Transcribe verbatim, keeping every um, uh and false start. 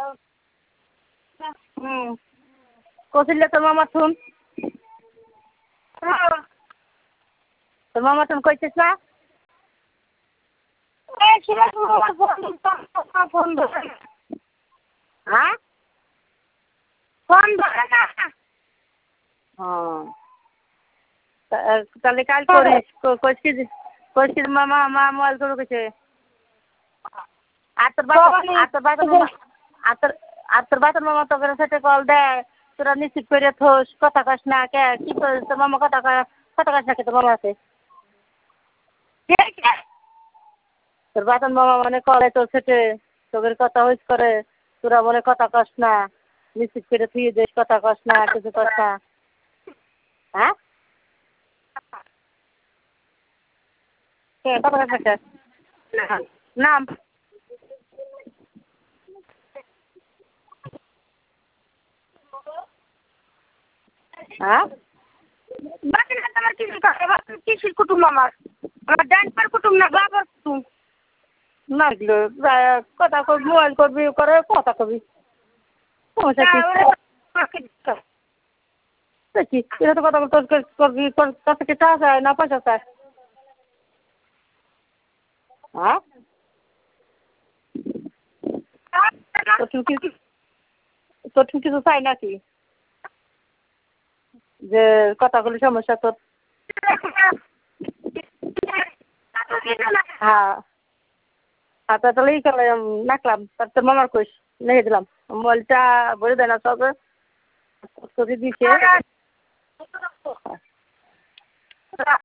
হুম কৌশল্যা তোর মামা শুন তোর মামা শুন কইছিস না ফোন ধরে না হ্যাঁ ফোন ধরে না ও তাহলে কাল করিস কইছিস কইছিস মামা মা মোবাইল করে কইছে আর তোর বাবা আর তোর বাবার মামা আর তোর আর তোর বাবার মামা তোকে সাথে কল দেয় তোরা নিশ্চিত করে থোস কথা কস না কে কি করিস তোর মামা কথা কথা কস না কে তোর মামা আছে তোর বাবার মামা মানে কলে তোর সাথে তোদের কথা হইস করে তোরা মনে কথা কস না নিশ্চিত করে থুয়ে দিস কথা কস না কিছু কস না হ্যাঁ কে কথা কস না নাম হ্যাঁ বাকি না তোমার কিছু কিসির কুটুম আমার আমার ডান্সার কুটুম না বাবার কুটুম নাগলো কথা কবি মোবাইল করবি করে কথা কবি দেখি এটা তো কথা তোর করবি তোর কাছ থেকে চা চায় না পয়সা চায় হ্যাঁ তোর কিছু তোর কিছু চাই নাকি যে কথাগুলি সমস্যা তোর হ্যাঁ আচ্ছা তাহলে ই করলাম রাখলাম তার তোর মামার কইস লিখে দিলাম মোবাইলটা বলে দেয় না তবে করে দিছে